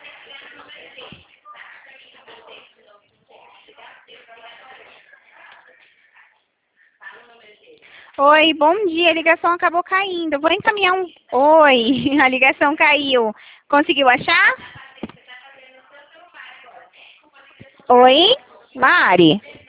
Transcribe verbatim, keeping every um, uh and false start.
Oi, bom dia. A ligação acabou caindo. Vou encaminhar um... Oi, a ligação caiu. Conseguiu achar? Oi, Mari.